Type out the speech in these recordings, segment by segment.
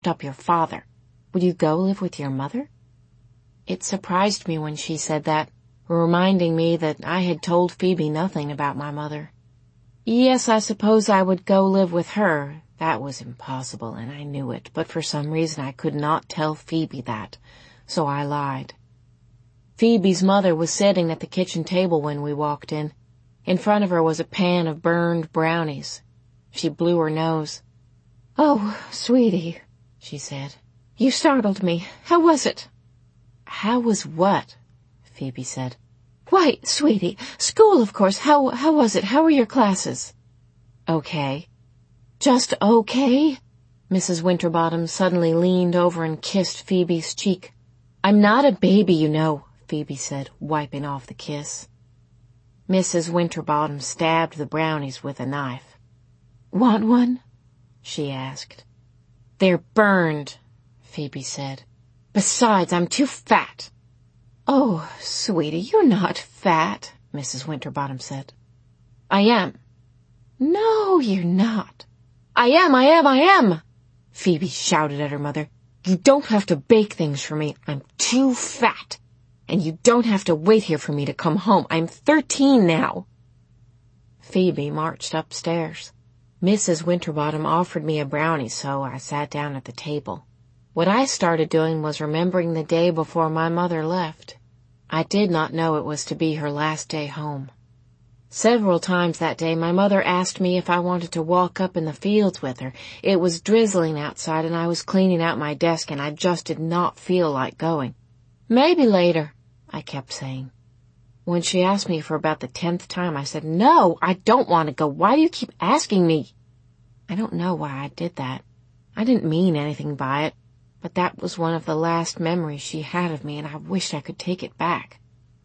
up your father. Would you go live with your mother?" It surprised me when she said that, reminding me that I had told Phoebe nothing about my mother. Yes, I suppose I would go live with her. That was impossible, and I knew it, but for some reason I could not tell Phoebe that, so I lied. Phoebe's mother was sitting at the kitchen table when we walked in. In front of her was a pan of burned brownies. She blew her nose. "Oh, sweetie," she said. "You startled me. How was it?" "How was what?" Phoebe said. "Why, sweetie, school, of course. How was it? How were your classes?" "Okay." "Just okay?" Mrs. Winterbottom suddenly leaned over and kissed Phoebe's cheek. "I'm not a baby, you know," Phoebe said, wiping off the kiss. Mrs. Winterbottom stabbed the brownies with a knife. "Want one?" she asked. "They're burned," Phoebe said. "Besides, I'm too fat." "Oh, sweetie, you're not fat," Mrs. Winterbottom said. "I am." "No, you're not." I am," Phoebe shouted at her mother. "You don't have to bake things for me. I'm too fat. And you don't have to wait here for me to come home. I'm 13 now." Phoebe marched upstairs. Mrs. Winterbottom offered me a brownie, so I sat down at the table. What I started doing was remembering the day before my mother left. I did not know it was to be her last day home. Several times that day my mother asked me if I wanted to walk up in the fields with her. It was drizzling outside and I was cleaning out my desk and I just did not feel like going. "Maybe later," I kept saying. When she asked me for about the 10th time, I said, "No, I don't want to go. Why do you keep asking me?" I don't know why I did that. I didn't mean anything by it, but that was one of the last memories she had of me, and I wished I could take it back.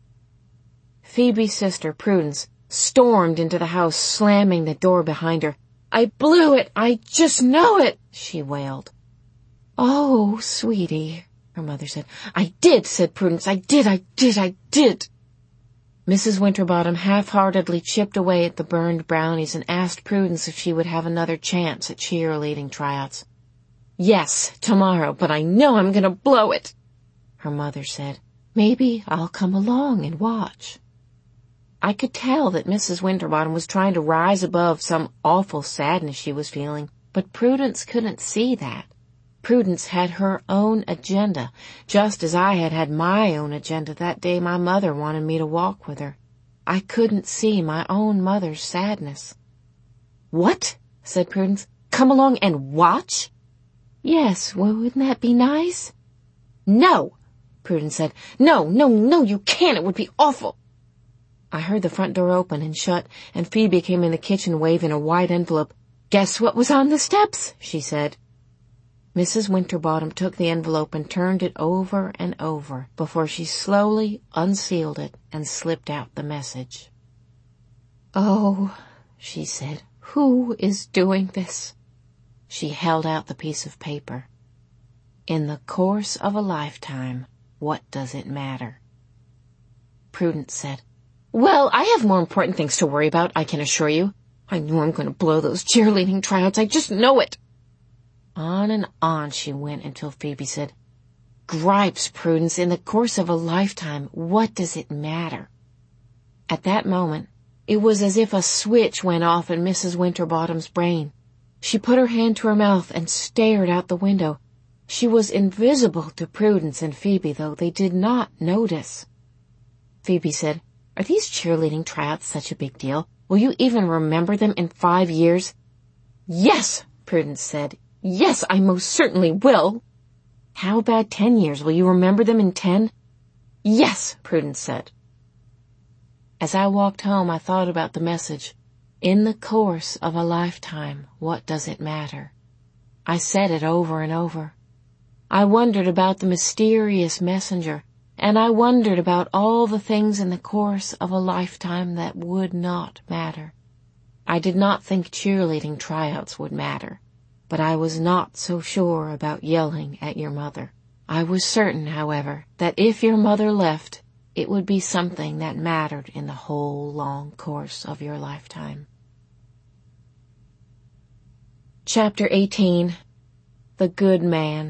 Phoebe's sister, Prudence, stormed into the house, slamming the door behind her. "I blew it! I just know it!" she wailed. "Oh, sweetie," her mother said. "I did," said Prudence. "I did. Mrs. Winterbottom half-heartedly chipped away at the burned brownies and asked Prudence if she would have another chance at cheerleading tryouts. "Yes, tomorrow, but I know I'm going to blow it," her mother said. "Maybe I'll come along and watch." I could tell that Mrs. Winterbottom was trying to rise above some awful sadness she was feeling, but Prudence couldn't see that. Prudence had her own agenda, just as I had had my own agenda that day my mother wanted me to walk with her. I couldn't see my own mother's sadness. "What?" said Prudence. "Come along and watch?" "Yes, well, wouldn't that be nice?" "No," Prudence said. No, you can't. It would be awful." I heard the front door open and shut, and Phoebe came in the kitchen waving a white envelope. "Guess what was on the steps?" she said. Mrs. Winterbottom took the envelope and turned it over and over before she slowly unsealed it and slipped out the message. "Oh," she said, "who is doing this?" She held out the piece of paper. "In the course of a lifetime, what does it matter?" Prudence said, "Well, I have more important things to worry about, I can assure you. I know I'm going to blow those cheerleading tryouts. I just know it." On and on she went until Phoebe said, "Gripes, Prudence, in the course of a lifetime, what does it matter?" At that moment, it was as if a switch went off in Mrs. Winterbottom's brain. She put her hand to her mouth and stared out the window. She was invisible to Prudence and Phoebe, though they did not notice. Phoebe said, "Are these cheerleading tryouts such a big deal? Will you even remember them in 5 years?" "Yes," Prudence said. "Yes, I most certainly will." "How about 10 years? Will you remember them in 10? "Yes," Prudence said. As I walked home, I thought about the message. In the course of a lifetime, what does it matter? I said it over and over. I wondered about the mysterious messenger, and I wondered about all the things in the course of a lifetime that would not matter. I did not think cheerleading tryouts would matter, but I was not so sure about yelling at your mother. I was certain, however, that if your mother left, it would be something that mattered in the whole long course of your lifetime. Chapter 18. the good man.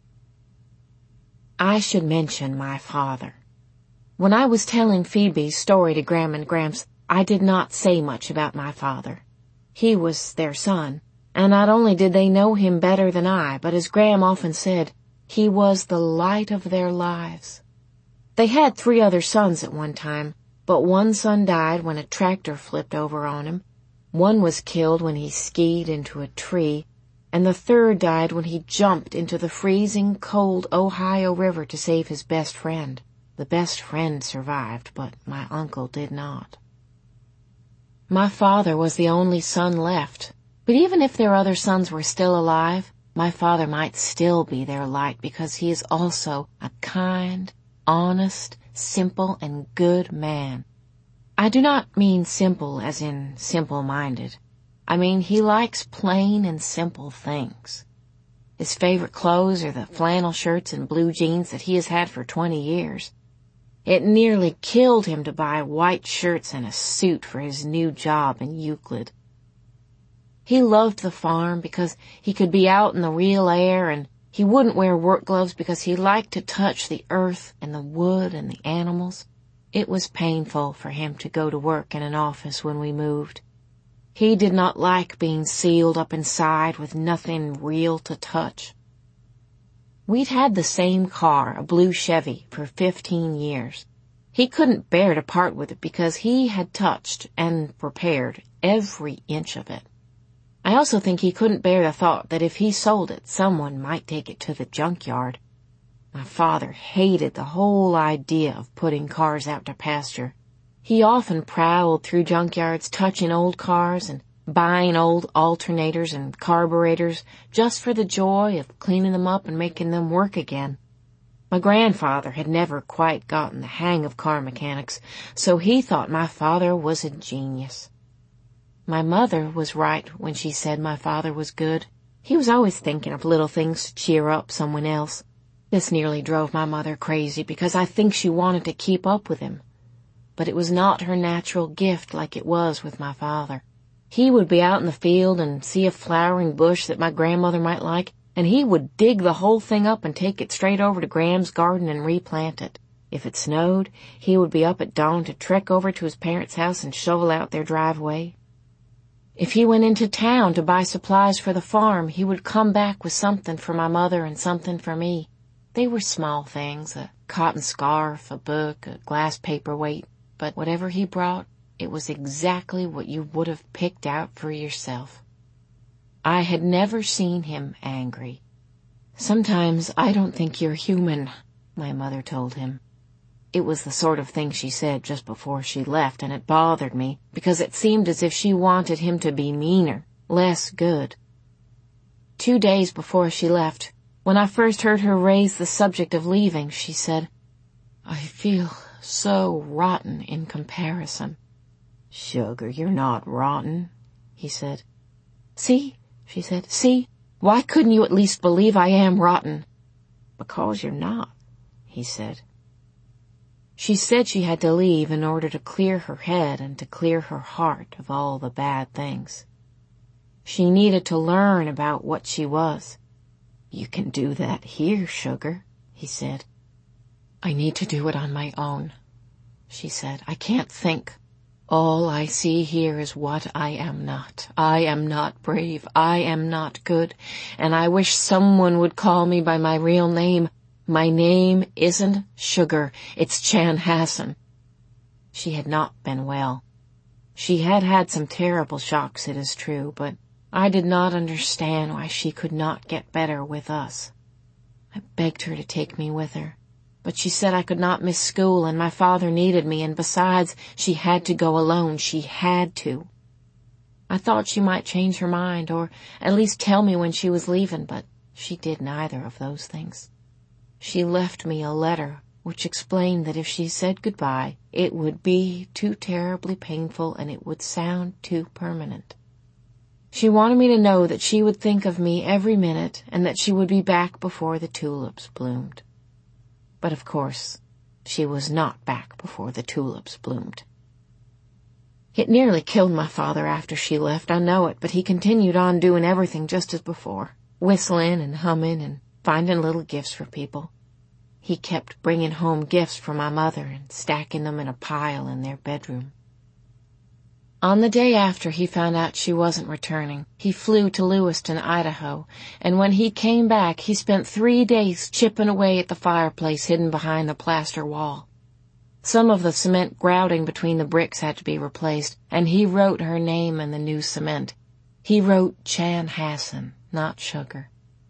I should mention my father. When I was telling Phoebe's story to Gram and Gramps, I did not say much about my father. He was their son, and not only did they know him better than I, but as Gram often said, he was the light of their lives. They had 3 other sons at one time, but one son died when a tractor flipped over on him, one was killed when he skied into a tree, and the 3rd died when he jumped into the freezing cold Ohio River to save his best friend. The best friend survived, but my uncle did not. My father was the only son left, but even if their other sons were still alive, my father might still be their light because he is also a kind, honest, simple, and good man. I do not mean simple as in simple-minded. I mean he likes plain and simple things. His favorite clothes are the flannel shirts and blue jeans that he has had for 20 years. It nearly killed him to buy white shirts and a suit for his new job in Euclid. He loved the farm because he could be out in the real air, and he wouldn't wear work gloves because he liked to touch the earth and the wood and the animals. It was painful for him to go to work in an office when we moved. He did not like being sealed up inside with nothing real to touch. We'd had the same car, a blue Chevy, for 15 years. He couldn't bear to part with it because he had touched and repaired every inch of it. I also think he couldn't bear the thought that if he sold it, someone might take it to the junkyard. My father hated the whole idea of putting cars out to pasture. He often prowled through junkyards, touching old cars and buying old alternators and carburetors just for the joy of cleaning them up and making them work again. My grandfather had never quite gotten the hang of car mechanics, so he thought my father was a genius. My mother was right when she said my father was good. He was always thinking of little things to cheer up someone else. This nearly drove my mother crazy because I think she wanted to keep up with him. But it was not her natural gift like it was with my father. He would be out in the field and see a flowering bush that my grandmother might like, and he would dig the whole thing up and take it straight over to Graham's garden and replant it. If it snowed, he would be up at dawn to trek over to his parents' house and shovel out their driveway. If he went into town to buy supplies for the farm, he would come back with something for my mother and something for me. They were small things, a cotton scarf, a book, a glass paperweight, but whatever he brought, it was exactly what you would have picked out for yourself. I had never seen him angry. "Sometimes I don't think you're human," my mother told him. It was the sort of thing she said just before she left, and it bothered me because it seemed as if she wanted him to be meaner, less good. 2 days before she left, when I first heard her raise the subject of leaving, she said, "I feel so rotten in comparison." "Sugar, you're not rotten," he said. "See," she said, "see, why couldn't you at least believe I am rotten?" "Because you're not," he said. She said she had to leave in order to clear her head and to clear her heart of all the bad things. She needed to learn about what she was. "You can do that here, sugar," he said. "I need to do it on my own," she said. "I can't think. All I see here is what I am not. I am not brave. I am not good. And I wish someone would call me by my real name. My name isn't Sugar. It's Chanhassen." She had not been well. She had had some terrible shocks, it is true, but I did not understand why she could not get better with us. I begged her to take me with her, but she said I could not miss school and my father needed me, and besides, she had to go alone. She had to. I thought she might change her mind, or at least tell me when she was leaving, but she did neither of those things. She left me a letter which explained that if she said goodbye, it would be too terribly painful and it would sound too permanent. She wanted me to know that she would think of me every minute and that she would be back before the tulips bloomed. But of course, she was not back before the tulips bloomed. It nearly killed my father after she left, I know it, but he continued on doing everything just as before. whistling and humming and finding little gifts for people. He kept bringing home gifts for my mother and stacking them in a pile in their bedroom. On the day after he found out she wasn't returning, he flew to Lewiston, Idaho, and when he came back, he spent 3 days chipping away at the fireplace hidden behind the plaster wall. Some of the cement grouting between the bricks had to be replaced, and he wrote her name in the new cement. He wrote Chanhassen, not Sugar.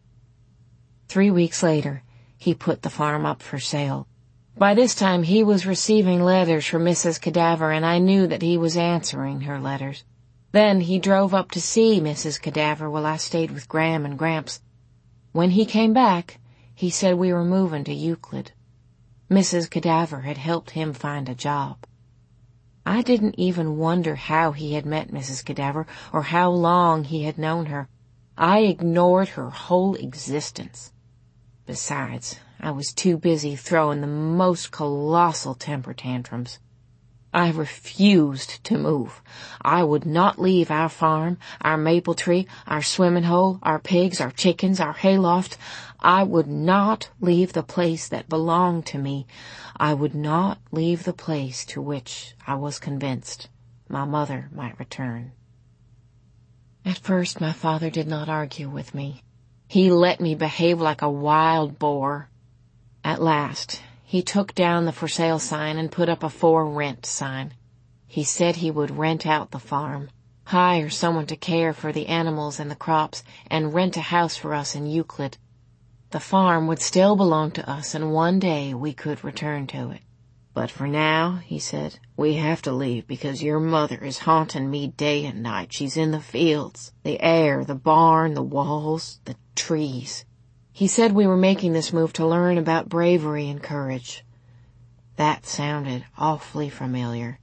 3 weeks later, he put the farm up for sale. By this time, he was receiving letters from Mrs. Cadaver, and I knew that he was answering her letters. Then he drove up to see Mrs. Cadaver while I stayed with Gram and Gramps. When he came back, he said we were moving to Euclid. Mrs. Cadaver had helped him find a job. I didn't even wonder how he had met Mrs. Cadaver or how long he had known her. I ignored her whole existence. Besides, I was too busy throwing the most colossal temper tantrums. I refused to move. I would not leave our farm, our maple tree, our swimming hole, our pigs, our chickens, our hayloft. I would not leave the place that belonged to me. I would not leave the place to which I was convinced my mother might return. At first, my father did not argue with me. He let me behave like a wild boar. At last, he took down the for sale sign and put up a for rent sign. He said he would rent out the farm, hire someone to care for the animals and the crops, and rent a house for us in Euclid. The farm would still belong to us, and one day we could return to it. But for now, he said, we have to leave because your mother is haunting me day and night. She's in the fields, the air, the barn, the walls, the trees. He said we were making this move to learn about bravery and courage. That sounded awfully familiar.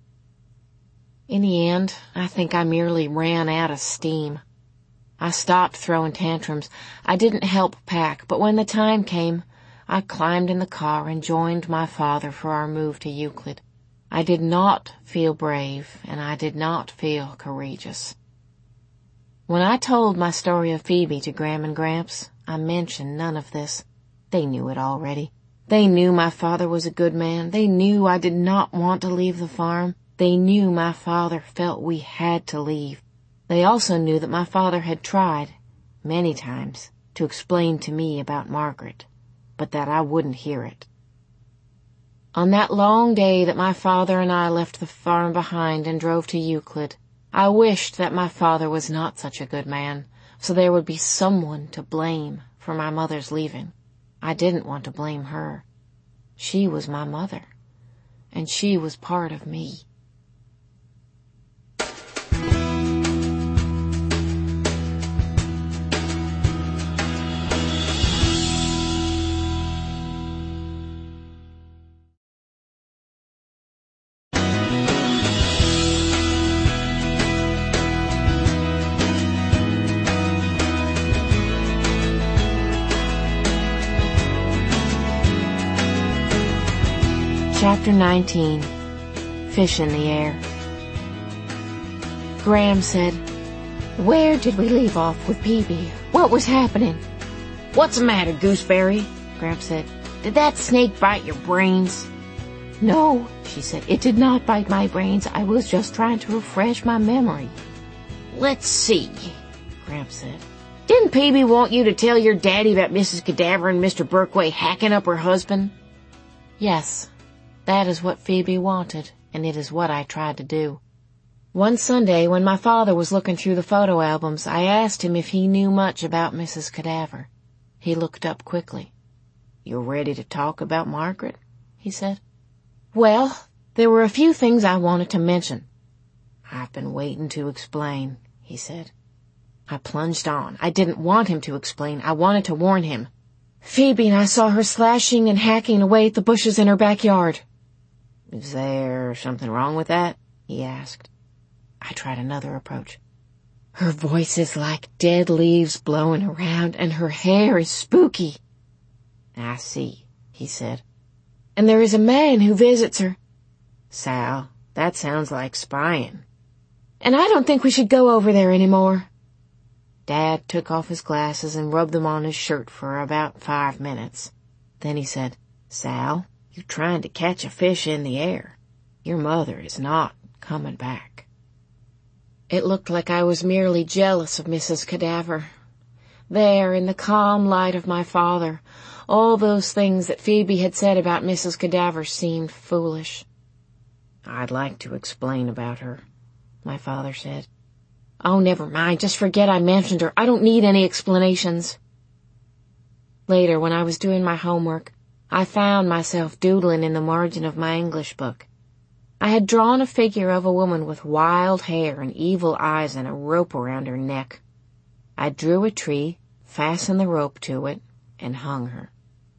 In the end, I think I merely ran out of steam. I stopped throwing tantrums. I didn't help pack, but when the time came, I climbed in the car and joined my father for our move to Euclid. I did not feel brave, and I did not feel courageous. When I told my story of Phoebe to Gram and Gramps, I mentioned none of this. They knew it already. They knew my father was a good man. They knew I did not want to leave the farm. They knew my father felt we had to leave. They also knew that my father had tried, many times, to explain to me about Margaret, but that I wouldn't hear it. On that long day that my father and I left the farm behind and drove to Euclid, I wished that my father was not such a good man, so there would be someone to blame for my mother's leaving. I didn't want to blame her. She was my mother, and she was part of me. Chapter 19. Fish in the Air. Gram said, "Where did we leave off with Peavy? What was happening?" "What's the matter, Gooseberry?" Gram said. "Did that snake bite your brains?" "No," she said, "it did not bite my brains. I was just trying to refresh my memory." "Let's see," Gram said. "Didn't Peavy want you to tell your daddy about Mrs. Cadaver and Mr. Berkway hacking up her husband?" "Yes. That is what Phoebe wanted, and it is what I tried to do. One Sunday, when my father was looking through the photo albums, I asked him if he knew much about Mrs. Cadaver. He looked up quickly. "You're ready to talk about Margaret?" he said. "Well, there were a few things I wanted to mention." "I've been waiting to explain," he said. I plunged on. I didn't want him to explain. I wanted to warn him. "Phoebe and I saw her slashing and hacking away at the bushes in her backyard." "Is there something wrong with that?" he asked. I tried another approach. "Her voice is like dead leaves blowing around, and her hair is spooky." "I see," he said. "And there is a man who visits her." "Sal, that sounds like spying." "And I don't think we should go over there anymore." Dad took off his glasses and rubbed them on his shirt for about 5 minutes. Then he said, "Sal, you're trying to catch a fish in the air. Your mother is not coming back." It looked like I was merely jealous of Mrs. Cadaver. There, in the calm light of my father, all those things that Phoebe had said about Mrs. Cadaver seemed foolish. "I'd like to explain about her," my father said. "Oh, never mind. Just forget I mentioned her. I don't need any explanations." Later, when I was doing my homework, I found myself doodling in the margin of my English book. I had drawn a figure of a woman with wild hair and evil eyes and a rope around her neck. I drew a tree, fastened the rope to it, and hung her.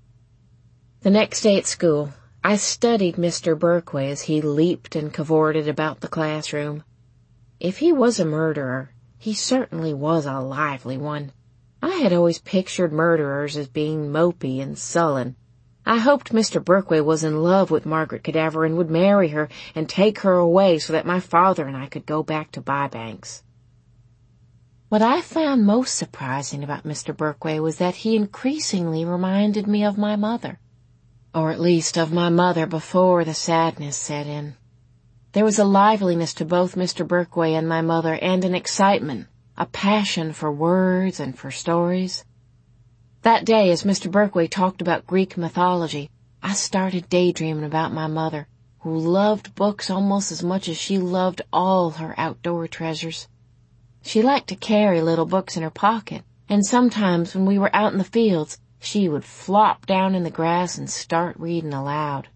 The next day at school, I studied Mr. Berkway as he leaped and cavorted about the classroom. If he was a murderer, he certainly was a lively one. I had always pictured murderers as being mopey and sullen. I hoped Mr. Berkway was in love with Margaret Cadaver and would marry her and take her away so that my father and I could go back to Bybanks. What I found most surprising about Mr. Berkway was that he increasingly reminded me of my mother. Or at least of my mother before the sadness set in. There was a liveliness to both Mr. Berkway and my mother, and an excitement, a passion for words and for stories. That day, as Mr. Berkway talked about Greek mythology, I started daydreaming about my mother, who loved books almost as much as she loved all her outdoor treasures. She liked to carry little books in her pocket, and sometimes when we were out in the fields, she would flop down in the grass and start reading aloud.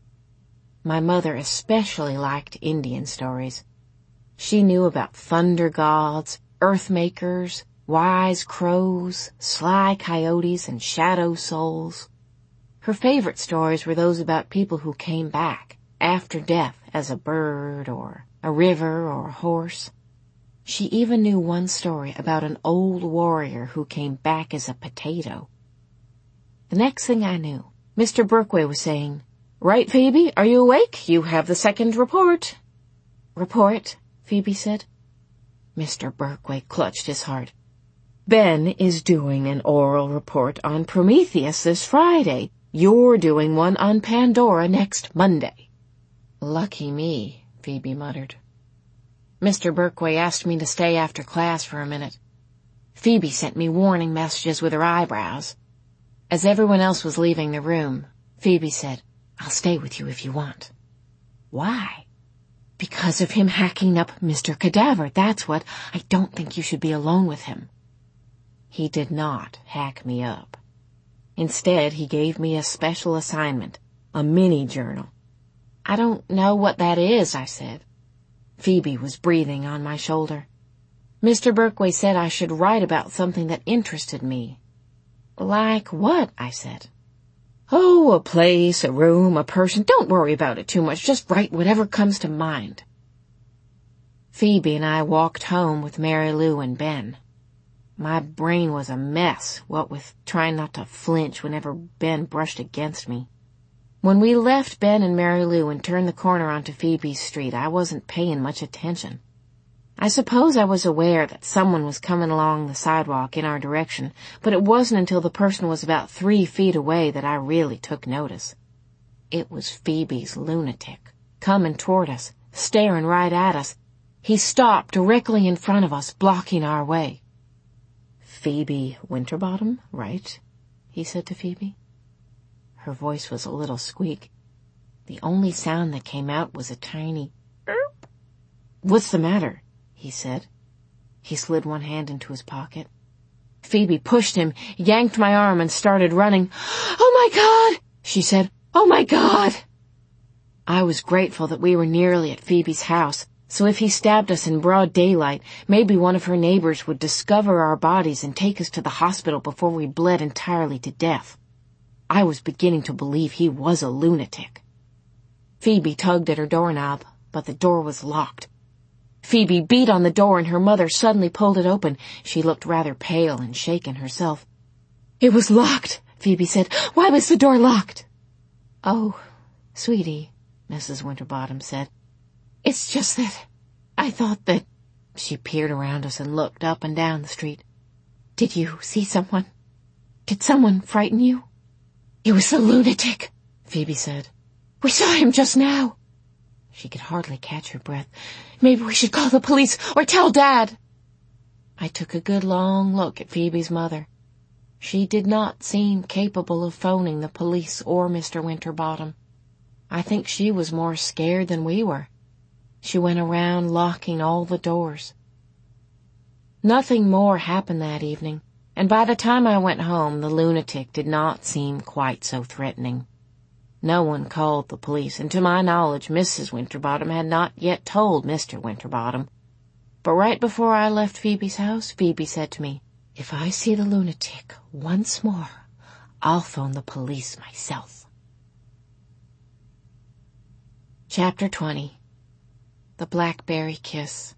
My mother especially liked Indian stories. She knew about thunder gods, earth makers, wise crows, sly coyotes, and shadow souls. Her favorite stories were those about people who came back after death as a bird or a river or a horse. She even knew one story about an old warrior who came back as a potato. The next thing I knew, Mr. Berkway was saying, "Right, Phoebe, are you awake? You have the second report." "Report?" Phoebe said. Mr. Berkway clutched his heart. "Ben is doing an oral report on Prometheus this Friday. You're doing one on Pandora next Monday." "Lucky me," Phoebe muttered. Mr. Berkway asked me to stay after class for a minute. Phoebe sent me warning messages with her eyebrows. As everyone else was leaving the room, Phoebe said, "I'll stay with you if you want." "Why?" "Because of him hacking up Mr. Cadaver, that's what. I don't think you should be alone with him." He did not hack me up. Instead, he gave me a special assignment, a mini-journal. "I don't know what that is," I said. Phoebe was breathing on my shoulder. Mr. Berkway said I should write about something that interested me. "Like what?" I said. "Oh, a place, a room, a person. Don't worry about it too much. Just write whatever comes to mind." Phoebe and I walked home with Mary Lou and Ben. My brain was a mess, what with trying not to flinch whenever Ben brushed against me. When we left Ben and Mary Lou and turned the corner onto Phoebe's street, I wasn't paying much attention. I suppose I was aware that someone was coming along the sidewalk in our direction, but it wasn't until the person was about 3 feet away that I really took notice. It was Phoebe's lunatic, coming toward us, staring right at us. He stopped directly in front of us, blocking our way. "Phoebe Winterbottom, right?" he said to Phoebe. Her voice was a little squeak. The only sound that came out was a tiny "erp." "What's the matter?" he said. He slid one hand into his pocket. Phoebe pushed him, yanked my arm, and started running. "Oh, my God!" she said. "Oh, my God!" I was grateful that we were nearly at Phoebe's house, so if he stabbed us in broad daylight, maybe one of her neighbors would discover our bodies and take us to the hospital before we bled entirely to death. I was beginning to believe he was a lunatic. Phoebe tugged at her doorknob, but the door was locked. Phoebe beat on the door and her mother suddenly pulled it open. She looked rather pale and shaken herself. "It was locked," Phoebe said. "Why was the door locked?" "Oh, sweetie," Mrs. Winterbottom said. "It's just that I thought that—" She peered around us and looked up and down the street. Did you see someone? Did someone frighten you? It was the lunatic, Phoebe said. We saw him just now. She could hardly catch her breath. Maybe we should call the police or tell Dad. I took a good long look at Phoebe's mother. She did not seem capable of phoning the police or Mr. Winterbottom. I think she was more scared than we were. She went around locking all the doors. Nothing more happened that evening, and by the time I went home, the lunatic did not seem quite so threatening. No one called the police, and to my knowledge, Mrs. Winterbottom had not yet told Mr. Winterbottom. But right before I left Phoebe's house, Phoebe said to me, "If I see the lunatic once more, I'll phone the police myself." Chapter 20. The Blackberry Kiss.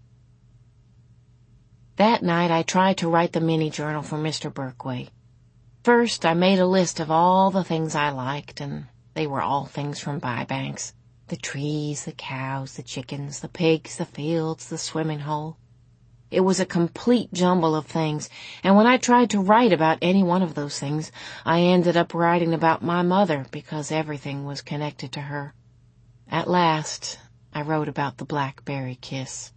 That night I tried to write the mini-journal for Mr. Berkway. First, I made a list of all the things I liked, and they were all things from Bybanks. The trees, the cows, the chickens, the pigs, the fields, the swimming hole. It was a complete jumble of things, and when I tried to write about any one of those things, I ended up writing about my mother because everything was connected to her. At last, I wrote about the Blackberry Kiss.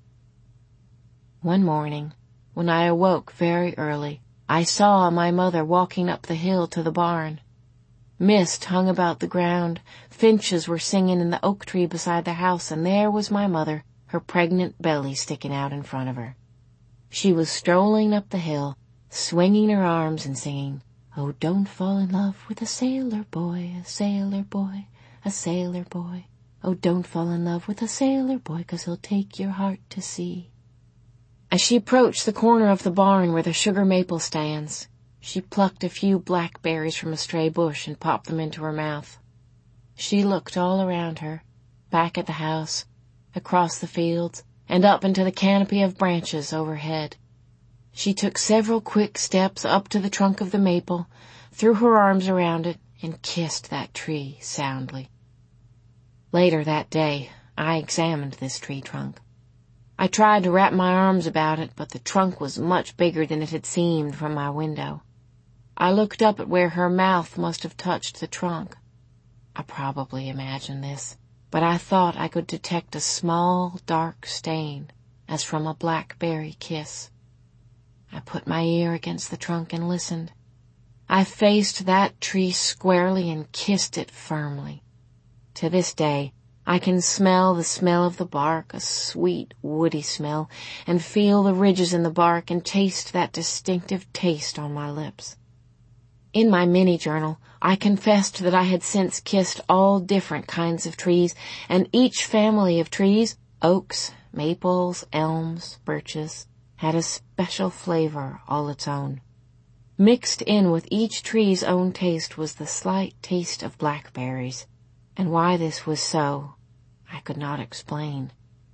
One morning, when I awoke very early, I saw my mother walking up the hill to the barn. Mist hung about the ground, finches were singing in the oak tree beside the house, and there was my mother, her pregnant belly sticking out in front of her. She was strolling up the hill, swinging her arms and singing, "Oh, don't fall in love with a sailor boy, a sailor boy, a sailor boy. Oh, don't fall in love with a sailor boy, 'cause he'll take your heart to sea." As she approached the corner of the barn where the sugar maple stands, she plucked a few blackberries from a stray bush and popped them into her mouth. She looked all around her, back at the house, across the fields, and up into the canopy of branches overhead. She took several quick steps up to the trunk of the maple, threw her arms around it, and kissed that tree soundly. Later that day, I examined this tree trunk. I tried to wrap my arms about it, but the trunk was much bigger than it had seemed from my window. I looked up at where her mouth must have touched the trunk. I probably imagined this, but I thought I could detect a small, dark stain, as from a blackberry kiss. I put my ear against the trunk and listened. I faced that tree squarely and kissed it firmly. To this day, I can smell the smell of the bark, a sweet, woody smell, and feel the ridges in the bark and taste that distinctive taste on my lips. In my mini-journal, I confessed that I had since kissed all different kinds of trees, and each family of trees, oaks, maples, elms, birches, had a special flavor all its own. Mixed in with each tree's own taste was the slight taste of blackberries, and why this was so, I could not explain.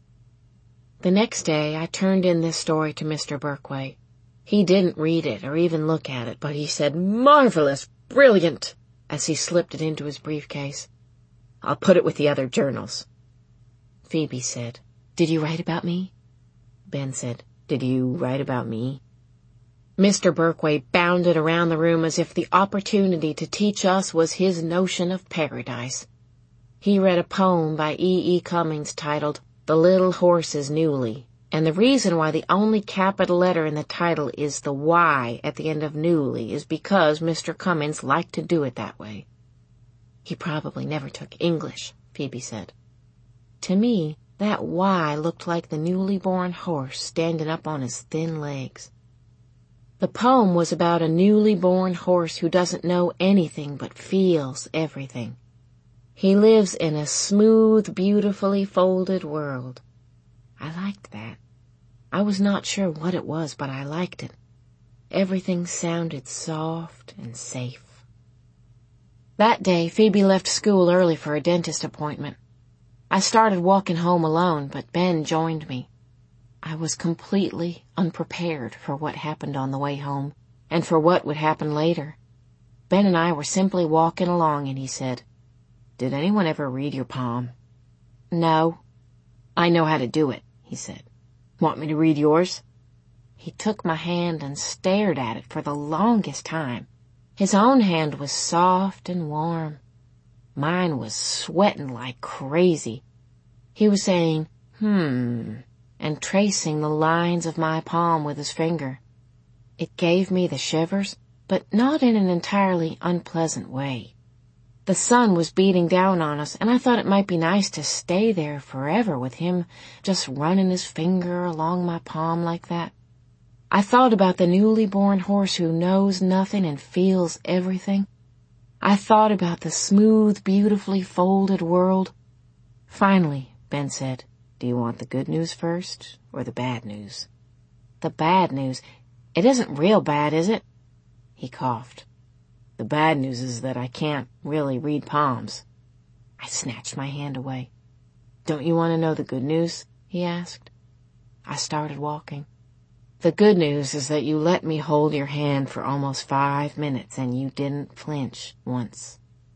The next day I turned in this story to Mr. Berkway. He didn't read it or even look at it, but he said, "Marvelous! Brilliant!" as he slipped it into his briefcase. "I'll put it with the other journals." Phoebe said, "Did you write about me?" Ben said, "Did you write about me?" Mr. Berkway bounded around the room as if the opportunity to teach us was his notion of paradise. He read a poem by E. Cummings titled, "The Little Horse is Newly," and the reason why the only capital letter in the title is the Y at the end of Newly is because Mr. Cummings liked to do it that way. He probably never took English, Phoebe said. To me, that Y looked like the newly born horse standing up on his thin legs. The poem was about a newly born horse who doesn't know anything but feels everything. He lives in a smooth, beautifully folded world. I liked that. I was not sure what it was, but I liked it. Everything sounded soft and safe. That day, Phoebe left school early for a dentist appointment. I started walking home alone, but Ben joined me. I was completely unprepared for what happened on the way home, and for what would happen later. Ben and I were simply walking along, and he said, "Did anyone ever read your palm?" "No." "I know how to do it," he said. "Want me to read yours?" He took my hand and stared at it for the longest time. His own hand was soft and warm. Mine was sweating like crazy. He was saying, and tracing the lines of my palm with his finger. It gave me the shivers, but not in an entirely unpleasant way. The sun was beating down on us, and I thought it might be nice to stay there forever with him just running his finger along my palm like that. I thought about the newly born horse who knows nothing and feels everything. I thought about the smooth, beautifully folded world. Finally, Ben said, "Do you want the good news first or the bad news?" "The bad news. It isn't real bad, is it?" He coughed. "The bad news is that I can't really read palms." I snatched my hand away. "Don't you want to know the good news?" he asked. I started walking. "The good news is that you let me hold your hand for almost 5 minutes and you didn't flinch once."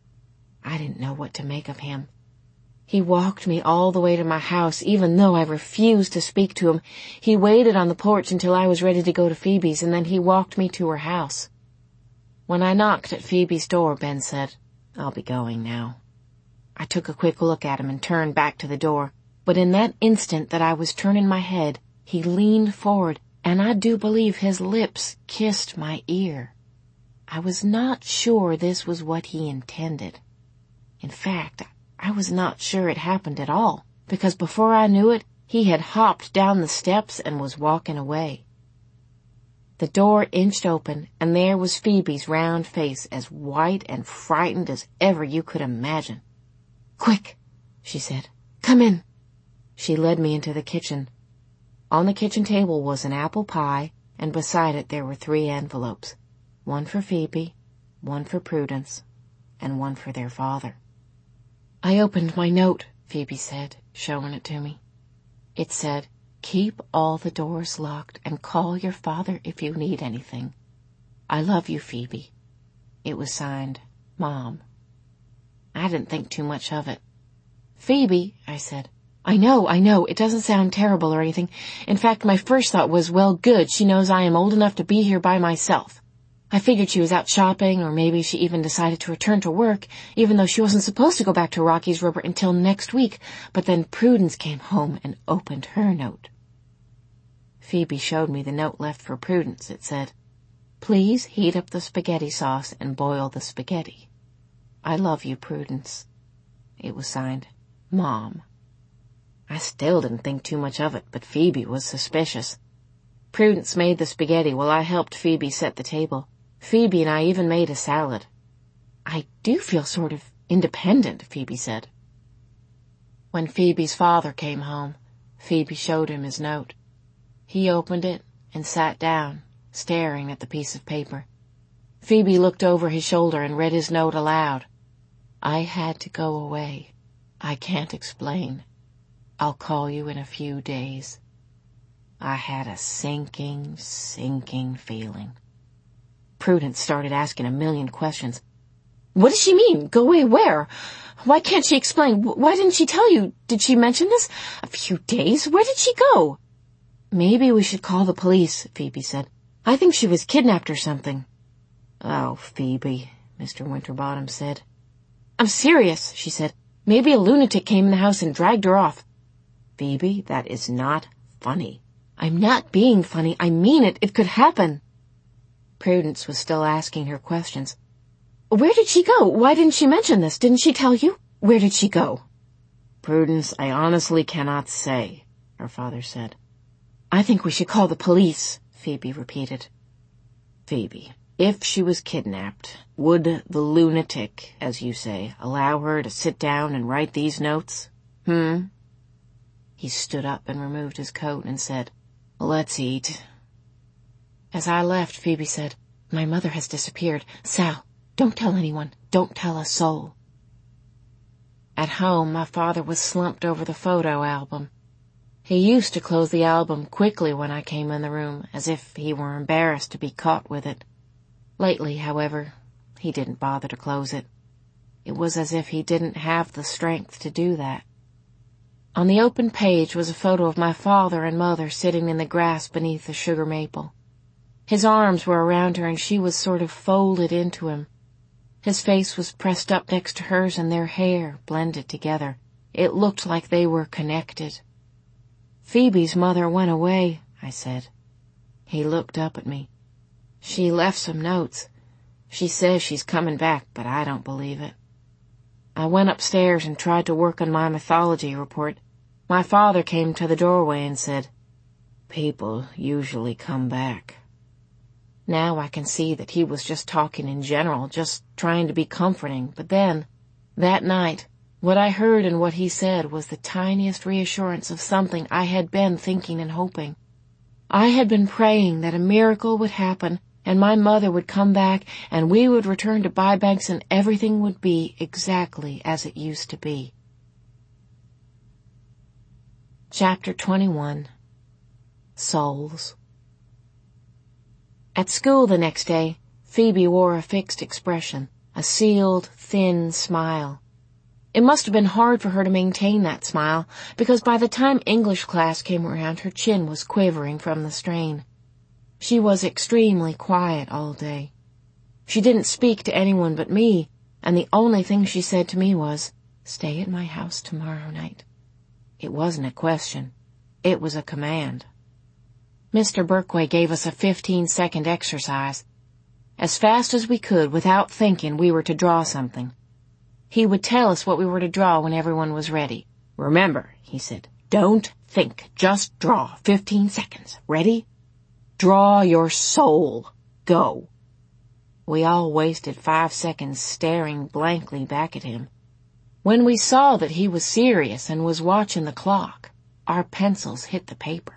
I didn't know what to make of him. He walked me all the way to my house, even though I refused to speak to him. He waited on the porch until I was ready to go to Phoebe's, and then he walked me to her house. When I knocked at Phoebe's door, Ben said, "I'll be going now." I took a quick look at him and turned back to the door, but in that instant that I was turning my head, he leaned forward, and I do believe his lips kissed my ear. I was not sure this was what he intended. In fact, I was not sure it happened at all, because before I knew it, he had hopped down the steps and was walking away. The door inched open, and there was Phoebe's round face, as white and frightened as ever you could imagine. "Quick," she said. "Come in." She led me into the kitchen. On the kitchen table was an apple pie, and beside it there were 3 envelopes, one for Phoebe, one for Prudence, and one for their father. "I opened my note," Phoebe said, showing it to me. It said, "Keep all the doors locked and call your father if you need anything. I love you, Phoebe." It was signed, Mom. I didn't think too much of it. "Phoebe," I said. I know, it doesn't sound terrible or anything. In fact, my first thought was, well, good, she knows I am old enough to be here by myself. I figured she was out shopping, or maybe she even decided to return to work, even though she wasn't supposed to go back to Rocky's River until next week. But then Prudence came home and opened her note. Phoebe showed me the note left for Prudence. It said, "Please heat up the spaghetti sauce and boil the spaghetti. I love you, Prudence." It was signed, Mom. I still didn't think too much of it, but Phoebe was suspicious. Prudence made the spaghetti while I helped Phoebe set the table. Phoebe and I even made a salad. "I do feel sort of independent," Phoebe said. When Phoebe's father came home, Phoebe showed him his note. He opened it and sat down, staring at the piece of paper. Phoebe looked over his shoulder and read his note aloud. "I had to go away. I can't explain. I'll call you in a few days." I had a sinking feeling. Prudence started asking a million questions. "What does she mean? Go away where? Why can't she explain? Why didn't she tell you? Did she mention this? A few days? Where did she go?" "Maybe we should call the police," Phoebe said. "I think she was kidnapped or something." "Oh, Phoebe," Mr. Winterbottom said. "I'm serious," she said. "Maybe a lunatic came in the house and dragged her off." "Phoebe, that is not funny." "I'm not being funny. I mean it. It could happen." Prudence was still asking her questions. "Where did she go? Why didn't she mention this? Didn't she tell you? Where did she go?" "Prudence, I honestly cannot say," her father said. "I think we should call the police," Phoebe repeated. "Phoebe, if she was kidnapped, would the lunatic, as you say, allow her to sit down and write these notes? He stood up and removed his coat and said, "Let's eat." As I left, Phoebe said, "My mother has disappeared. Sal, don't tell anyone. Don't tell a soul." At home, my father was slumped over the photo album. He used to close the album quickly when I came in the room, as if he were embarrassed to be caught with it. Lately, however, he didn't bother to close it. It was as if he didn't have the strength to do that. On the open page was a photo of my father and mother sitting in the grass beneath the sugar maple. His arms were around her and she was sort of folded into him. His face was pressed up next to hers and their hair blended together. It looked like they were connected. "Phoebe's mother went away," I said. He looked up at me. "She left some notes. She says she's coming back, but I don't believe it." I went upstairs and tried to work on my mythology report. My father came to the doorway and said, "People usually come back." Now I can see that he was just talking in general, just trying to be comforting. But then, that night, what I heard and what he said was the tiniest reassurance of something I had been thinking and hoping. I had been praying that a miracle would happen and my mother would come back and we would return to Bybanks and everything would be exactly as it used to be. Chapter 21. Souls. At school the next day, Phoebe wore a fixed expression, a sealed, thin smile. It must have been hard for her to maintain that smile, because by the time English class came around, her chin was quivering from the strain. She was extremely quiet all day. She didn't speak to anyone but me, and the only thing she said to me was, "Stay at my house tomorrow night." It wasn't a question. It was a command. Mr. Berkway gave us a 15-second exercise. As fast as we could, without thinking, we were to draw something. He would tell us what we were to draw when everyone was ready. "Remember," he said, "don't think, just draw. 15 seconds. Ready? Draw your soul. Go." We all wasted 5 seconds staring blankly back at him. When we saw that he was serious and was watching the clock, our pencils hit the paper.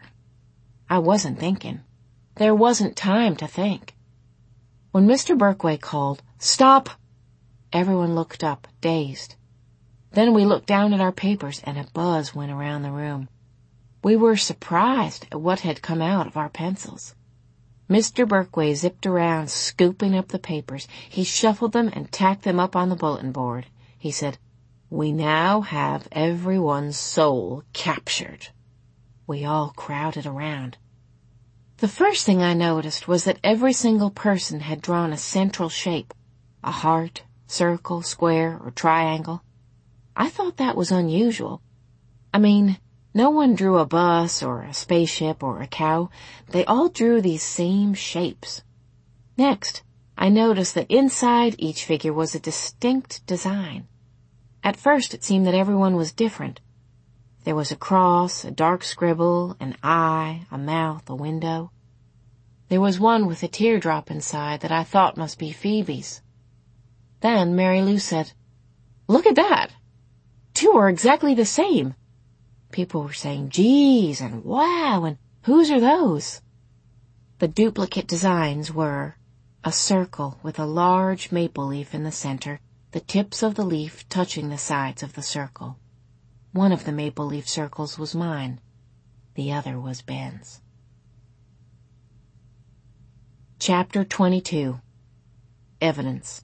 I wasn't thinking. There wasn't time to think. When Mr. Berkway called, "Stop!" everyone looked up, dazed. Then we looked down at our papers and a buzz went around the room. We were surprised at what had come out of our pencils. Mr. Berkway zipped around, scooping up the papers. He shuffled them and tacked them up on the bulletin board. He said, "We now have everyone's soul captured." We all crowded around. The first thing I noticed was that every single person had drawn a central shape, a heart, circle, square, or triangle. I thought that was unusual. I mean, no one drew a bus or a spaceship or a cow. They all drew these same shapes. Next, I noticed that inside each figure was a distinct design. At first it seemed that everyone was different. There was a cross, a dark scribble, an eye, a mouth, a window. There was one with a teardrop inside that I thought must be Phoebe's. Then Mary Lou said, "Look at that! 2 are exactly the same." People were saying, "Geez," and "Wow," and "Whose are those?" The duplicate designs were a circle with a large maple leaf in the center, the tips of the leaf touching the sides of the circle. One of the maple leaf circles was mine. The other was Ben's. Chapter 22. Evidence.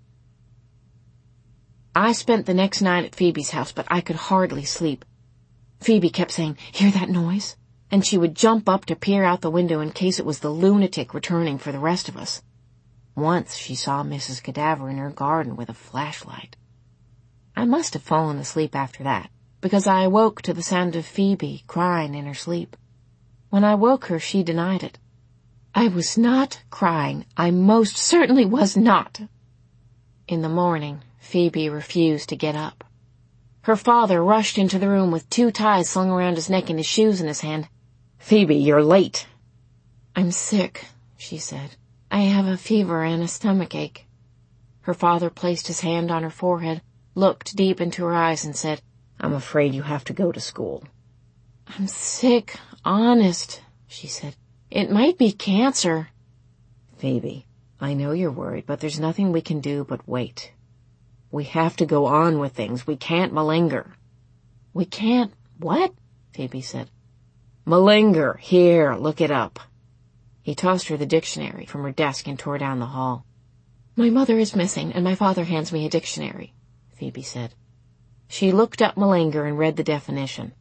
I spent the next night at Phoebe's house, but I could hardly sleep. Phoebe kept saying, "Hear that noise?" And she would jump up to peer out the window in case it was the lunatic returning for the rest of us. Once she saw Mrs. Cadaver in her garden with a flashlight. I must have fallen asleep after that, because I awoke to the sound of Phoebe crying in her sleep. When I woke her, she denied it. I was not crying. I most certainly was not. In the morning, Phoebe refused to get up. Her father rushed into the room with 2 ties slung around his neck and his shoes in his hand. "Phoebe, you're late." "I'm sick," she said. "I have a fever and a stomachache." Her father placed his hand on her forehead, looked deep into her eyes and said, "I'm afraid you have to go to school." "I'm sick, honest," she said. "It might be cancer." "Phoebe, I know you're worried, but there's nothing we can do but wait. We have to go on with things. We can't malinger." "We can't what?" Phoebe said. "Malinger. Here, look it up." He tossed her the dictionary from her desk and tore down the hall. "My mother is missing, and my father hands me a dictionary," Phoebe said. She looked up malinger and read the definition.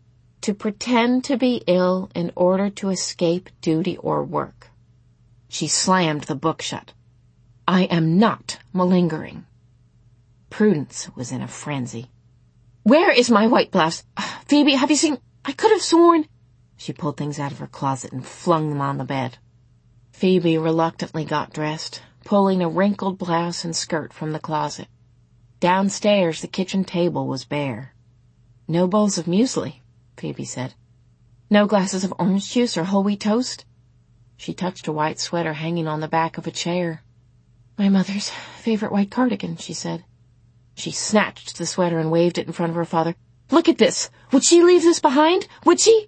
to pretend to be ill in order to escape duty or work. She slammed the book shut. I am not malingering. Prudence was in a frenzy. Where is my white blouse? Phoebe, have you seen? I could have sworn. She pulled things out of her closet and flung them on the bed. Phoebe reluctantly got dressed, pulling a wrinkled blouse and skirt from the closet. Downstairs, the kitchen table was bare. No bowls of muesli, Phoebe said. No glasses of orange juice or whole wheat toast? She touched a white sweater hanging on the back of a chair. My mother's favorite white cardigan, she said. She snatched the sweater and waved it in front of her father. Look at this! Would she leave this behind? Would she?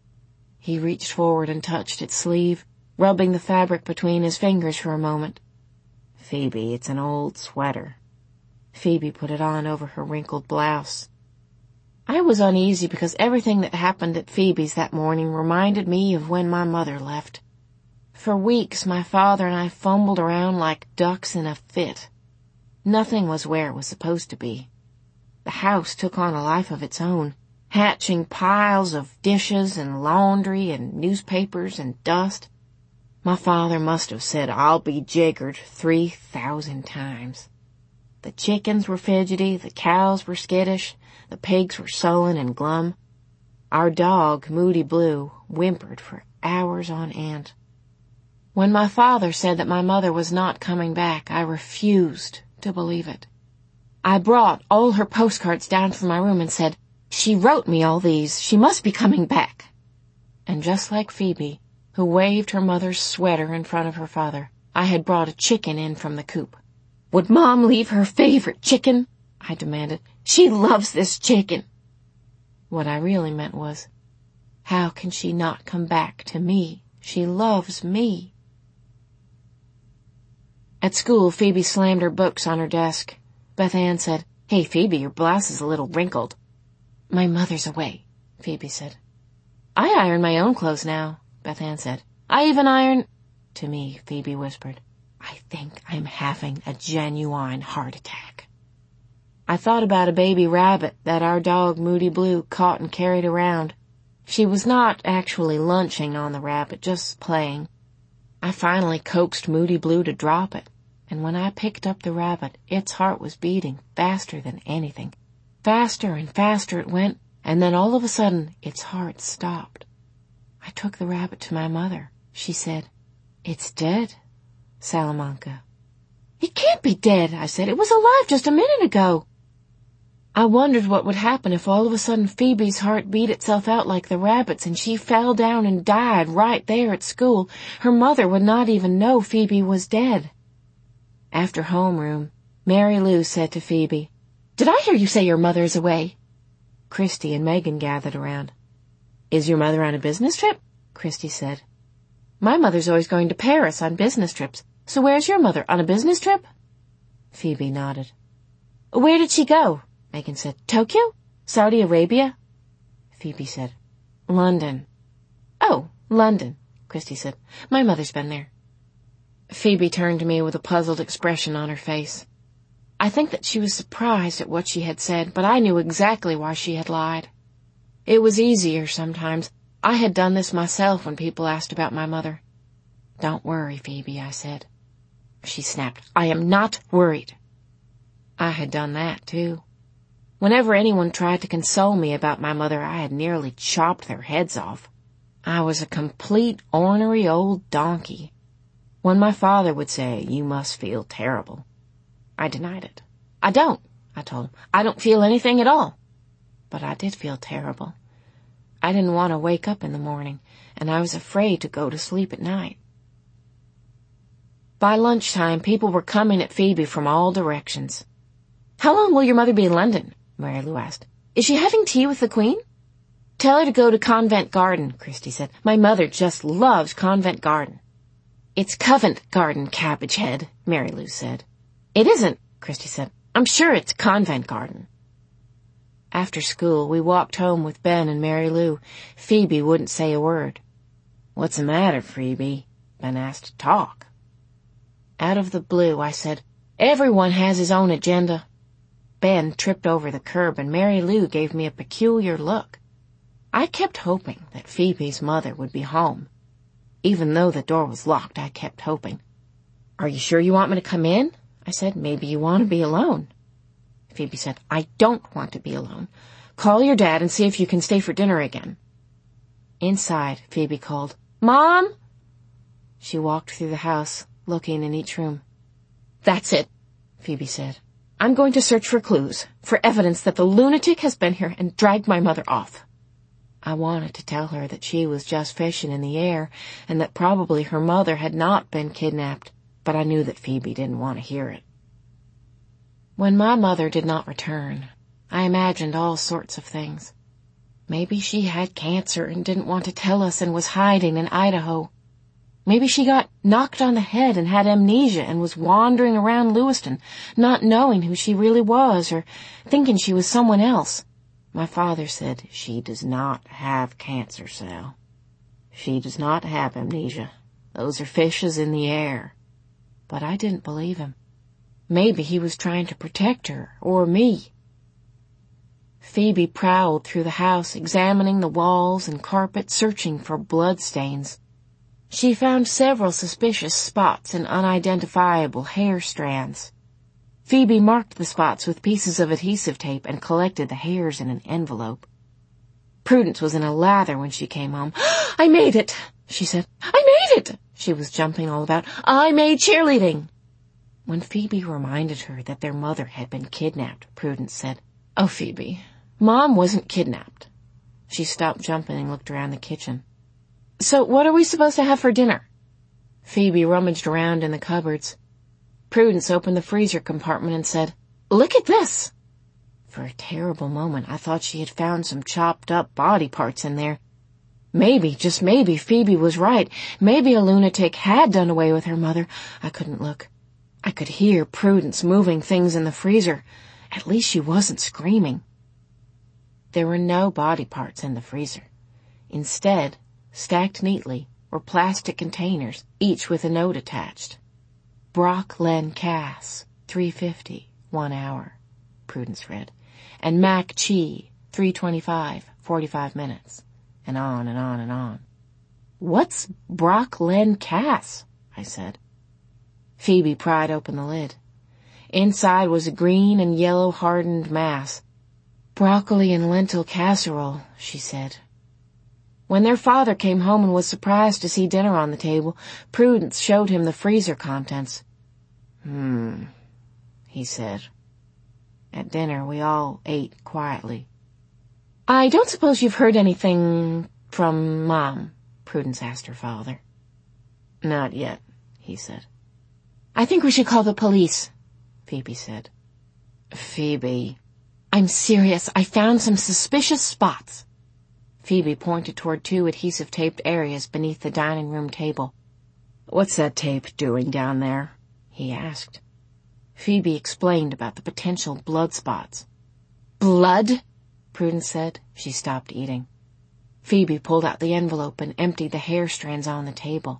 He reached forward and touched its sleeve, rubbing the fabric between his fingers for a moment. Phoebe, it's an old sweater. Phoebe put it on over her wrinkled blouse. I was uneasy because everything that happened at Phoebe's that morning reminded me of when my mother left. For weeks, my father and I fumbled around like ducks in a fit. Nothing was where it was supposed to be. The house took on a life of its own, hatching piles of dishes and laundry and newspapers and dust. My father must have said, I'll be jiggered 3,000 times. The chickens were fidgety, the cows were skittish, the pigs were sullen and glum. Our dog, Moody Blue, whimpered for hours on end. When my father said that my mother was not coming back, I refused to believe it. I brought all her postcards down from my room and said, she wrote me all these. She must be coming back. And just like Phoebe, who waved her mother's sweater in front of her father, I had brought a chicken in from the coop. Would Mom leave her favorite chicken? I demanded. She loves this chicken. What I really meant was, how can she not come back to me? She loves me. At school, Phoebe slammed her books on her desk. Beth Ann said, Hey, Phoebe, your blouse is a little wrinkled. My mother's away, Phoebe said. I iron my own clothes now, Beth Ann said. I even iron... To me, Phoebe whispered, I think I'm having a genuine heart attack. I thought about a baby rabbit that our dog Moody Blue caught and carried around. She was not actually lunching on the rabbit, just playing. I finally coaxed Moody Blue to drop it, and when I picked up the rabbit, its heart was beating faster than anything. Faster and faster it went, and then all of a sudden, its heart stopped. I took the rabbit to my mother. She said, It's dead, Salamanca. It can't be dead, I said. It was alive just a minute ago. I wondered what would happen if all of a sudden Phoebe's heart beat itself out like the rabbit's and she fell down and died right there at school. Her mother would not even know Phoebe was dead. After homeroom, Mary Lou said to Phoebe, Did I hear you say your mother's away? Christy and Megan gathered around. Is your mother on a business trip? Christy said. My mother's always going to Paris on business trips. So where's your mother, on a business trip? Phoebe nodded. Where did she go? Megan said. Tokyo? Saudi Arabia? Phoebe said. London. Oh, London, Christy said. My mother's been there. Phoebe turned to me with a puzzled expression on her face. I think that she was surprised at what she had said, but I knew exactly why she had lied. It was easier sometimes. I had done this myself when people asked about my mother. Don't worry, Phoebe, I said. She snapped. I am not worried. I had done that, too. Whenever anyone tried to console me about my mother, I had nearly chopped their heads off. I was a complete ornery old donkey. When my father would say, You must feel terrible, I denied it. I don't, I told him. I don't feel anything at all. But I did feel terrible. I didn't want to wake up in the morning, and I was afraid to go to sleep at night. By lunchtime, people were coming at Phoebe from all directions. How long will your mother be in London? Mary Lou asked. Is she having tea with the Queen? Tell her to go to Convent Garden, Christy said. My mother just loves Convent Garden. It's Covent Garden, Cabbage Head, Mary Lou said. It isn't, Christy said. I'm sure it's Convent Garden. After school, we walked home with Ben and Mary Lou. Phoebe wouldn't say a word. What's the matter, Phoebe? Ben asked. Talk. Out of the blue, I said, Everyone has his own agenda. Ben tripped over the curb and Mary Lou gave me a peculiar look. I kept hoping that Phoebe's mother would be home. Even though the door was locked, I kept hoping. "Are you sure you want me to come in?" I said. "Maybe you want to be alone." Phoebe said, "I don't want to be alone. Call your dad and see if you can stay for dinner again." Inside, Phoebe called, "Mom!" She walked through the house, looking in each room. "That's it," Phoebe said. "I'm going to search for clues, for evidence that the lunatic has been here and dragged my mother off." I wanted to tell her that she was just fishing in the air and that probably her mother had not been kidnapped, but I knew that Phoebe didn't want to hear it. When my mother did not return, I imagined all sorts of things. Maybe she had cancer and didn't want to tell us and was hiding in Idaho. Maybe she got knocked on the head and had amnesia and was wandering around Lewiston, not knowing who she really was or thinking she was someone else. My father said, "She does not have cancer, Sal. She does not have amnesia. Those are fishes in the air." But I didn't believe him. Maybe he was trying to protect her, or me. Phoebe prowled through the house, examining the walls and carpet, searching for blood stains. She found several suspicious spots and unidentifiable hair strands. Phoebe marked the spots with pieces of adhesive tape and collected the hairs in an envelope. Prudence was in a lather when she came home. "I made it," she said. "I made it!" She was jumping all about. "I made cheerleading." When Phoebe reminded her that their mother had been kidnapped, Prudence said, "Oh, Phoebe, Mom wasn't kidnapped." She stopped jumping and looked around the kitchen. "So what are we supposed to have for dinner?" Phoebe rummaged around in the cupboards. Prudence opened the freezer compartment and said, "Look at this." For a terrible moment, I thought she had found some chopped-up body parts in there. Maybe, just maybe, Phoebe was right. Maybe a lunatic had done away with her mother. I couldn't look. I could hear Prudence moving things in the freezer. At least she wasn't screaming. There were no body parts in the freezer. Instead, stacked neatly, were plastic containers, each with a note attached. "Brock Len Cass, 350, 1 hour," Prudence read, and Mac Chi, 325, 45 minutes, and on and on and on. "What's Brock Len Cass?" I said. Phoebe pried open the lid. Inside was a green and yellow hardened mass. "Broccoli and lentil casserole," she said. When their father came home and was surprised to see dinner on the table, Prudence showed him the freezer contents. He said. At dinner, we all ate quietly. "I don't suppose you've heard anything from Mom?" Prudence asked her father. "Not yet," he said. "I think we should call the police," Phoebe said. "Phoebe." "I'm serious. I found some suspicious spots." Phoebe pointed toward 2 adhesive-taped areas beneath the dining room table. "What's that tape doing down there?" he asked. Phoebe explained about the potential blood spots. "Blood?" Prudence said. She stopped eating. Phoebe pulled out the envelope and emptied the hair strands on the table.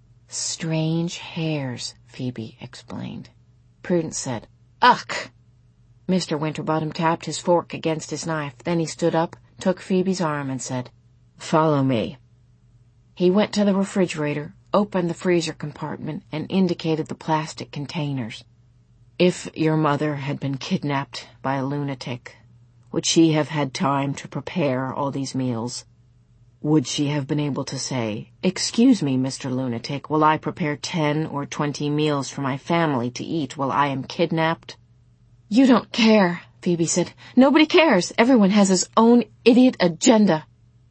"Strange hairs," Phoebe explained. Prudence said, "Ugh!" Mr. Winterbottom tapped his fork against his knife. Then he stood up, took Phoebe's arm, and said, "Follow me." He went to the refrigerator, opened the freezer compartment, and indicated the plastic containers. "If your mother had been kidnapped by a lunatic, would she have had time to prepare all these meals? Would she have been able to say, 'Excuse me, Mr. Lunatic, will I prepare 10 or 20 meals for my family to eat while I am kidnapped?'" "You don't care," Phoebe said. "Nobody cares. Everyone has his own idiot agenda."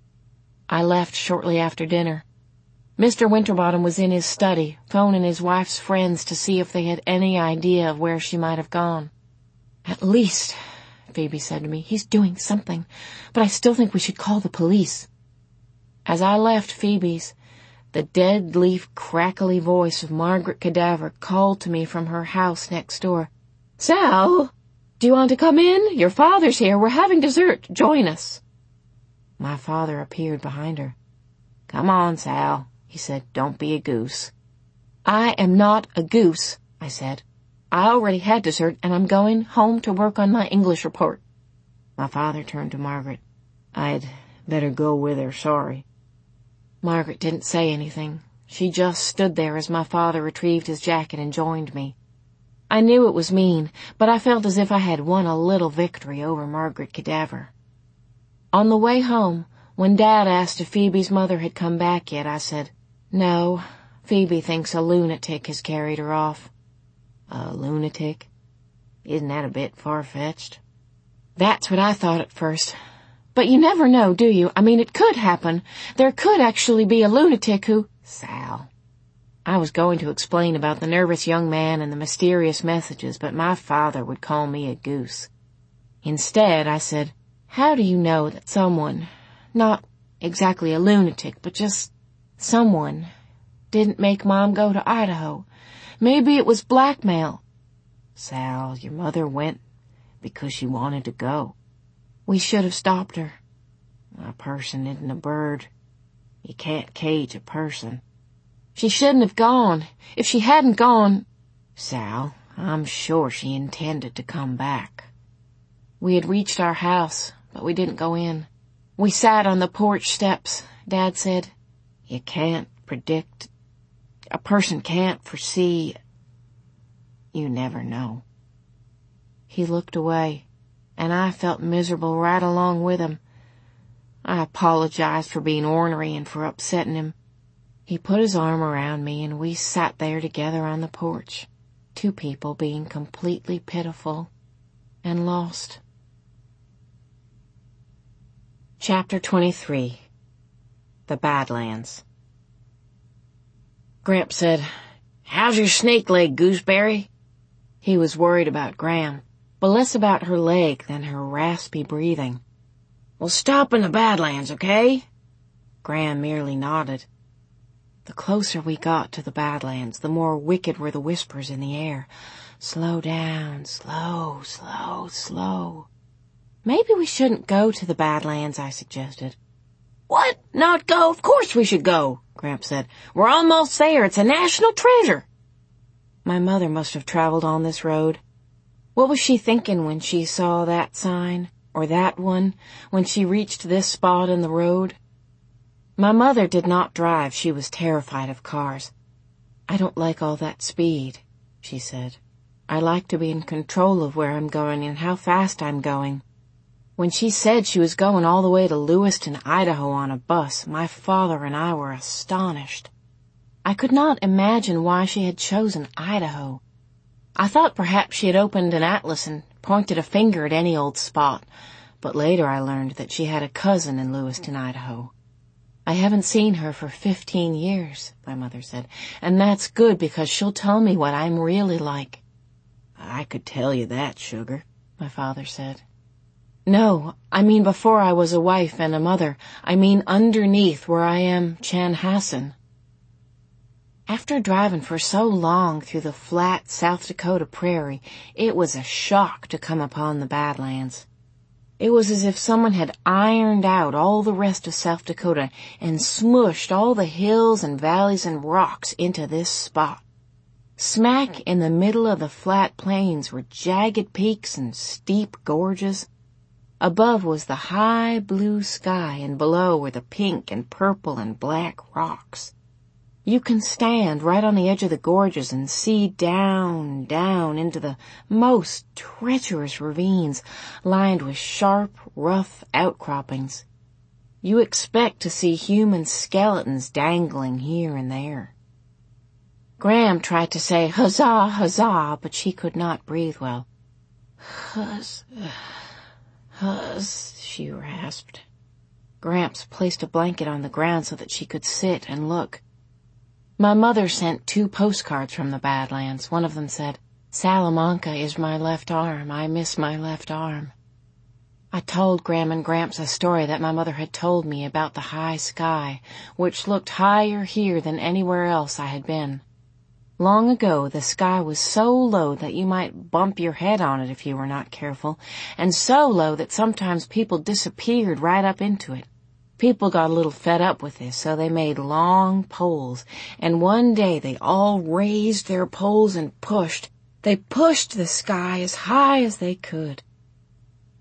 I left shortly after dinner. Mr. Winterbottom was in his study, phoning his wife's friends to see if they had any idea of where she might have gone. "At least," Phoebe said to me, "he's doing something, but I still think we should call the police." As I left Phoebe's, the dead-leaf, crackly voice of Margaret Cadaver called to me from her house next door. "Sal, do you want to come in? Your father's here. We're having dessert. Join us." My father appeared behind her. "Come on, Sal," he said. "Don't be a goose." "I am not a goose," I said. "I already had dessert, and I'm going home to work on my English report." My father turned to Margaret. "I'd Better go with her, sorry. Margaret didn't say anything. She just stood there as my father retrieved his jacket and joined me. I knew it was mean, but I felt as if I had won a little victory over Margaret Cadaver. On the way home, when Dad asked if Phoebe's mother had come back yet, I said, "No, Phoebe thinks a lunatic has carried her off." A lunatic? Isn't that a bit far-fetched? That's what I thought at first. But you never know, do you? I mean, it could happen. There could actually be a lunatic who... Sal. I was going to explain about the nervous young man and the mysterious messages, but my father would call me a goose. Instead, I said, "How do you know that someone, not exactly a lunatic, but just someone, didn't make Mom go to Idaho? Maybe it was blackmail." "Sal, your mother went because she wanted to go." "We should have stopped her." "A person isn't a bird. You can't cage a person." "She shouldn't have gone. If she hadn't gone..." "Sal, I'm sure she intended to come back." We had reached our house, but we didn't go in. We sat on the porch steps. Dad said, "You can't predict. A person can't foresee. You never know." He looked away, and I felt miserable right along with him. I apologized for being ornery and for upsetting him. He put his arm around me, and we sat there together on the porch, two people being completely pitiful and lost. Chapter 23. The Badlands. Gramps said, "How's your snake leg, Gooseberry?" He was worried about Gram, but less about her leg than her raspy breathing. "We'll stop in the Badlands, okay?" Gram merely nodded. The closer we got to the Badlands, the more wicked were the whispers in the air. "Slow down, slow, slow, slow." "Maybe we shouldn't go to the Badlands," I suggested. "What? Not go? Of course we should go," Gramps said. "We're almost there. It's a national treasure." My mother must have traveled on this road. What was she thinking when she saw that sign, or that one, when she reached this spot in the road? My mother did not drive. She was terrified of cars. "I don't like all that speed," she said. "I like to be in control of where I'm going and how fast I'm going." When she said she was going all the way to Lewiston, Idaho on a bus, my father and I were astonished. I could not imagine why she had chosen Idaho. I thought perhaps she had opened an atlas and pointed a finger at any old spot, but later I learned that she had a cousin in Lewiston, Idaho. "I haven't seen her for 15 years, my mother said, "and that's good because she'll tell me what I'm really like." "I could tell you that, sugar," my father said. "No, I mean before I was a wife and a mother. I mean underneath where I am Chanhassen." After driving for so long through the flat South Dakota prairie, it was a shock to come upon the Badlands. It was as if someone had ironed out all the rest of South Dakota and smushed all the hills and valleys and rocks into this spot. Smack in the middle of the flat plains were jagged peaks and steep gorges. Above was the high blue sky, and below were the pink and purple and black rocks. You can stand right on the edge of the gorges and see down, down into the most treacherous ravines lined with sharp, rough outcroppings. You expect to see human skeletons dangling here and there. Gram tried to say huzzah, huzzah, but she could not breathe well. "Huzz, huzz," she rasped. Gramps placed a blanket on the ground so that she could sit and look. My mother sent 2 postcards from the Badlands. One of them said, "Salamanca is my left arm. I miss my left arm." I told Gram and Gramps a story that my mother had told me about the high sky, which looked higher here than anywhere else I had been. Long ago, the sky was so low that you might bump your head on it if you were not careful, and so low that sometimes people disappeared right up into it. People got a little fed up with this, so they made long poles, and one day they all raised their poles and pushed. They pushed the sky as high as they could.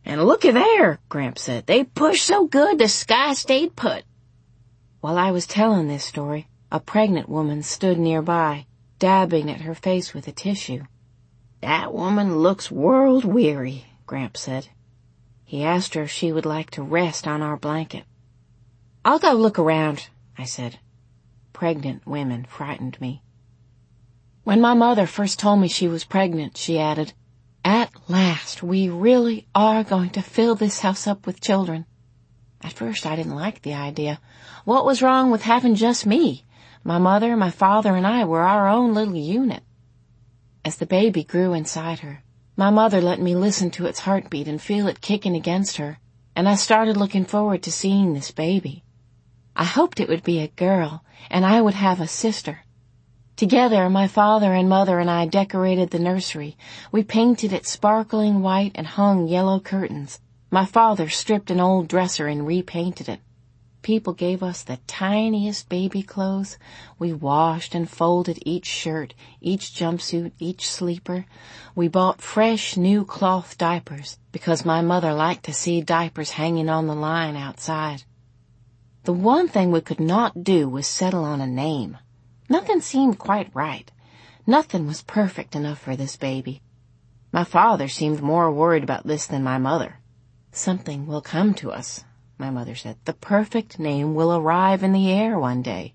And looky there, Gramps said. They pushed so good the sky stayed put. While I was telling this story, a pregnant woman stood nearby, dabbing at her face with a tissue. That woman looks world weary, Gramps said. He asked her if she would like to rest on our blanket. I'll go look around, I said. Pregnant women frightened me. When my mother first told me she was pregnant, she added, "At last, we really are going to fill this house up with children." At first, I didn't like the idea. What was wrong with having just me? My mother, my father, and I were our own little unit. As the baby grew inside her, my mother let me listen to its heartbeat and feel it kicking against her, and I started looking forward to seeing this baby. I hoped it would be a girl, and I would have a sister. Together, my father and mother and I decorated the nursery. We painted it sparkling white and hung yellow curtains. My father stripped an old dresser and repainted it. People gave us the tiniest baby clothes. We washed and folded each shirt, each jumpsuit, each sleeper. We bought fresh new cloth diapers because my mother liked to see diapers hanging on the line outside. The one thing we could not do was settle on a name. Nothing seemed quite right. Nothing was perfect enough for this baby. My father seemed more worried about this than my mother. "Something will come to us," my mother said. "The perfect name will arrive in the air one day."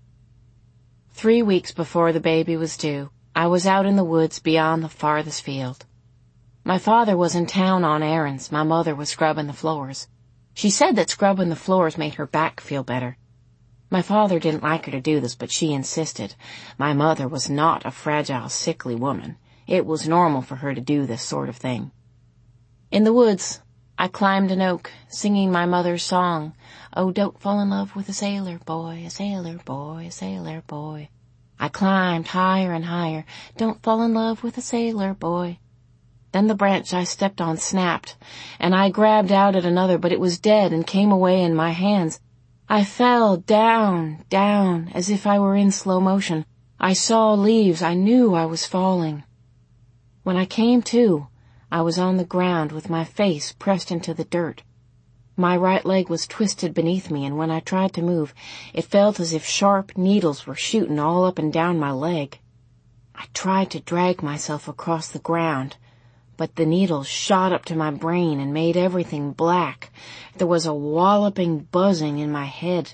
3 weeks before the baby was due, I was out in the woods beyond the farthest field. My father was in town on errands. My mother was scrubbing the floors. She said that scrubbing the floors made her back feel better. My father didn't like her to do this, but she insisted. My mother was not a fragile, sickly woman. It was normal for her to do this sort of thing. In the woods, I climbed an oak, singing my mother's song. "Oh, don't fall in love with a sailor boy, a sailor boy, a sailor boy." I climbed higher and higher. "Don't fall in love with a sailor boy." Then the branch I stepped on snapped, and I grabbed out at another, but it was dead and came away in my hands. I fell down, down, as if I were in slow motion. I saw leaves. I knew I was falling. When I came to, I was on the ground with my face pressed into the dirt. My right leg was twisted beneath me, and when I tried to move, it felt as if sharp needles were shooting all up and down my leg. I tried to drag myself across the ground, but the needles shot up to my brain and made everything black. There was a walloping buzzing in my head.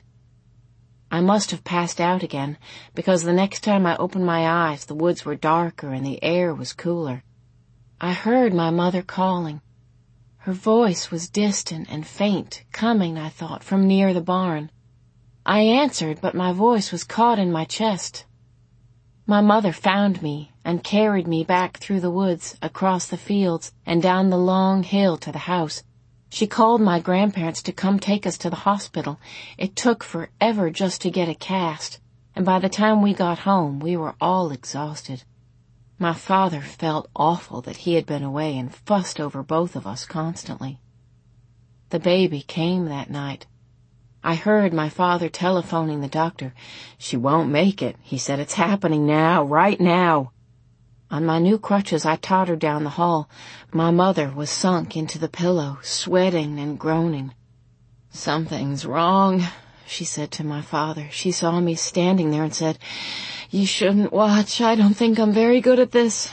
I must have passed out again, because the next time I opened my eyes, the woods were darker and the air was cooler. I heard my mother calling. Her voice was distant and faint, coming, I thought, from near the barn. I answered, but my voice was caught in my chest. My mother found me and carried me back through the woods, across the fields, and down the long hill to the house. She called my grandparents to come take us to the hospital. It took forever just to get a cast, and by the time we got home, we were all exhausted. My father felt awful that he had been away and fussed over both of us constantly. The baby came that night. I heard my father telephoning the doctor. "She won't make it," he said. "It's happening now, right now." On my new crutches, I tottered down the hall. My mother was sunk into the pillow, sweating and groaning. "Something's wrong," she said to my father. She saw me standing there and said, "You shouldn't watch. I don't think I'm very good at this."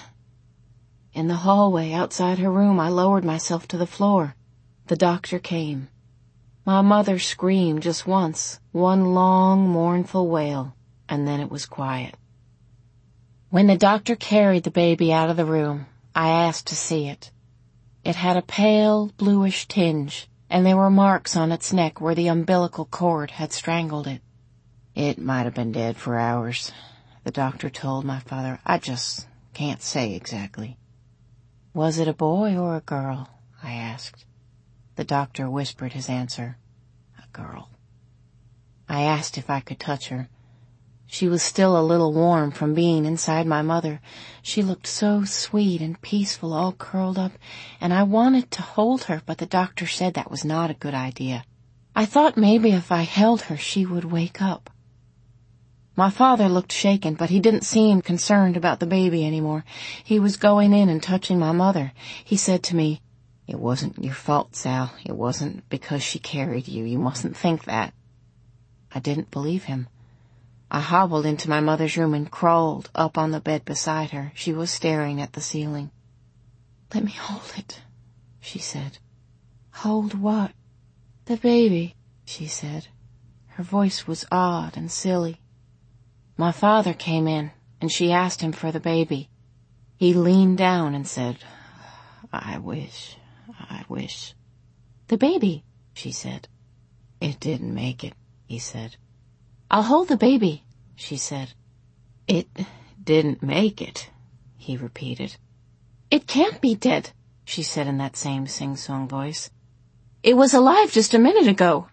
In the hallway outside her room, I lowered myself to the floor. The doctor came. My mother screamed just once, one long, mournful wail, and then it was quiet. When the doctor carried the baby out of the room, I asked to see it. It had a pale, bluish tinge, and there were marks on its neck where the umbilical cord had strangled it. "It might have been dead for hours," the doctor told my father. "I just can't say exactly." "Was it a boy or a girl?" I asked. The doctor whispered his answer. "A girl." I asked if I could touch her. She was still a little warm from being inside my mother. She looked so sweet and peaceful, all curled up, and I wanted to hold her, but the doctor said that was not a good idea. I thought maybe if I held her, she would wake up. My father looked shaken, but he didn't seem concerned about the baby anymore. He was going in and touching my mother. He said to me, It wasn't your fault, Sal. It wasn't because she carried you. You mustn't think that. I didn't believe him. I hobbled into my mother's room and crawled up on the bed beside her. She was staring at the ceiling. "Let me hold it," she said. "Hold what?" "The baby," she said. Her voice was odd and silly. My father came in, and she asked him for the baby. He leaned down and said, I wish. "The baby," she said. "It didn't make it," he said. "I'll hold the baby," she said. "It didn't make it," he repeated. "It can't be dead," she said in that same sing-song voice. "It was alive just a minute ago."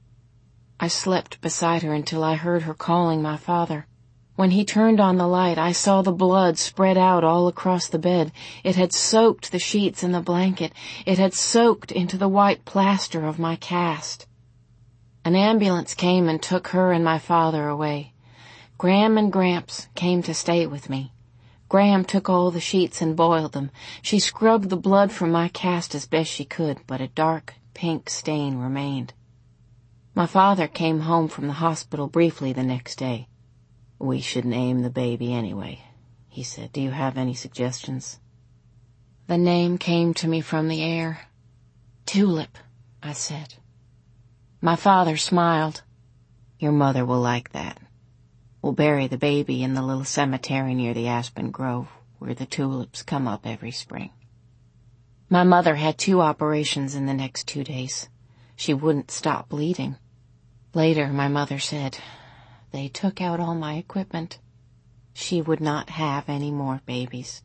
I slept beside her until I heard her calling my father. When he turned on the light, I saw the blood spread out all across the bed. It had soaked the sheets and the blanket. It had soaked into the white plaster of my cast. An ambulance came and took her and my father away. Gram and Gramps came to stay with me. Gram took all the sheets and boiled them. She scrubbed the blood from my cast as best she could, but a dark pink stain remained. My father came home from the hospital briefly the next day. "We should name the baby anyway," he said. "Do you have any suggestions?" The name came to me from the air. "Tulip," I said. My father smiled. "Your mother will like that. We'll bury the baby in the little cemetery near the aspen grove, where the tulips come up every spring." My mother had 2 operations in the next 2 days. She wouldn't stop bleeding. Later, my mother said, "They took out all my equipment." She would not have any more babies.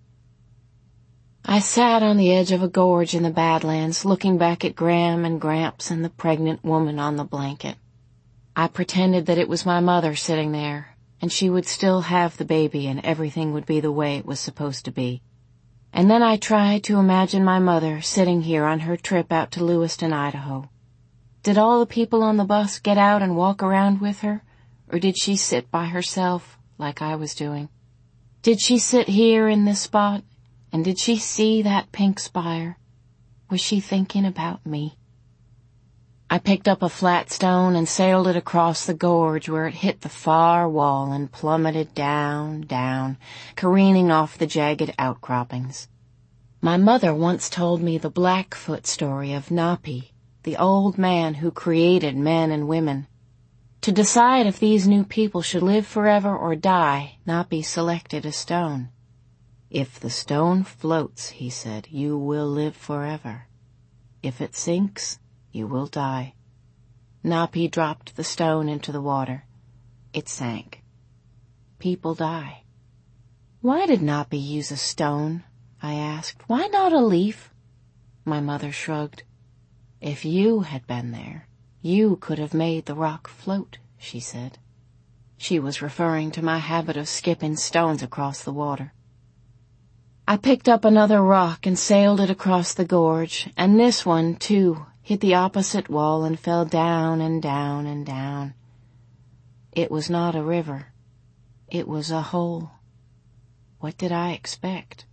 I sat on the edge of a gorge in the Badlands, looking back at Gram and Gramps and the pregnant woman on the blanket. I pretended that it was my mother sitting there, and she would still have the baby and everything would be the way it was supposed to be. And then I tried to imagine my mother sitting here on her trip out to Lewiston, Idaho. Did all the people on the bus get out and walk around with her, or did she sit by herself like I was doing? Did she sit here in this spot? And did she see that pink spire? Was she thinking about me? I picked up a flat stone and sailed it across the gorge where it hit the far wall and plummeted down, down, careening off the jagged outcroppings. My mother once told me the Blackfoot story of Napi, the old man who created men and women. To decide if these new people should live forever or die, Napi selected a stone. "If the stone floats," he said, "you will live forever. If it sinks, you will die." Napi dropped the stone into the water. It sank. People die. "Why did Napi use a stone?" I asked. "Why not a leaf?" My mother shrugged. "If you had been there, you could have made the rock float," she said. She was referring to my habit of skipping stones across the water. I picked up another rock and sailed it across the gorge, and this one, too, hit the opposite wall and fell down and down and down. It was not a river. It was a hole. What did I expect?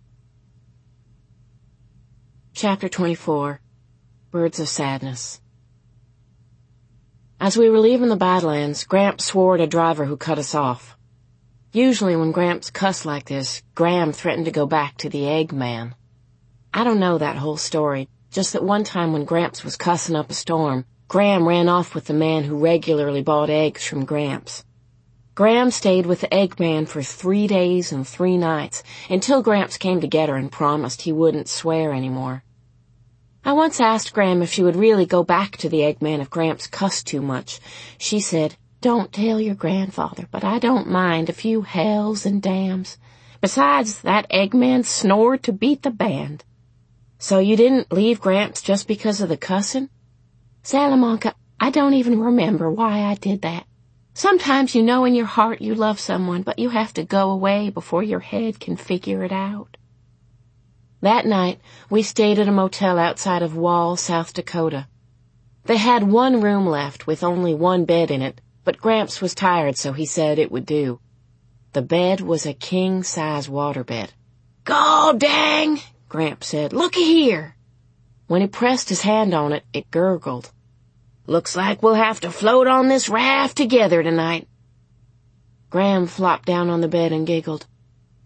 Chapter 24. Birds of Sadness. As we were leaving the Badlands, Gramps swore at a driver who cut us off. Usually when Gramps cussed like this, Gram threatened to go back to the Egg Man. I don't know that whole story, just that one time when Gramps was cussing up a storm, Gram ran off with the man who regularly bought eggs from Gramps. Gram stayed with the Egg Man for 3 days and 3 nights, until Gramps came to get her and promised he wouldn't swear anymore. I once asked Gram if she would really go back to the Egg Man if Gramps cussed too much. She said, "Don't tell your grandfather, but I don't mind a few hells and damns. Besides, that Eggman snored to beat the band." "So you didn't leave Gramps just because of the cussing?" "Salamanca, I don't even remember why I did that. Sometimes you know in your heart you love someone, but you have to go away before your head can figure it out." That night, we stayed at a motel outside of Wall, South Dakota. They had 1 room left with only 1 bed in it, but Gramps was tired, so he said it would do. The bed was a king-size waterbed. "God dang," Gramps said. "Looky here." When he pressed his hand on it, it gurgled. "Looks like we'll have to float on this raft together tonight." Gram flopped down on the bed and giggled.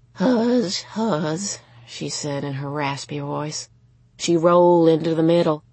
"Huzz, huzz," she said in her raspy voice. She rolled into the middle,